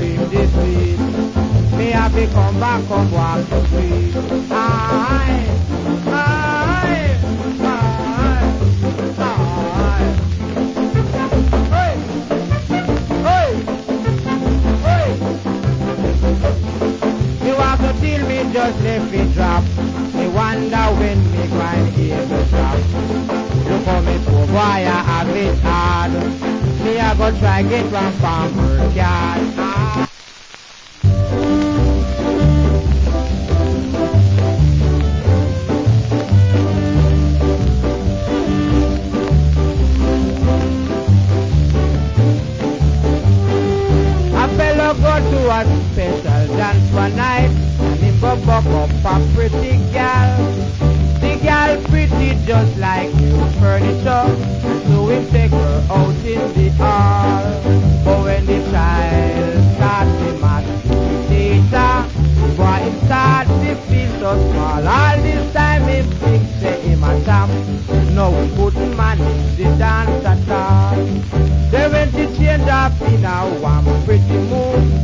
dream this sweet. Me have to come back, come walk the street. Aye, aye, aye, aye. Hey, hey, hey. Me walk to till me just left it drop. Me wonder when me grind here to drop. Look how me poor boy I have it hard. Me I go try get one farmer yard. A fellow go to a special dance one night, and him go buck up a pretty gal. The gal pretty just like new furniture, and so him take her out in the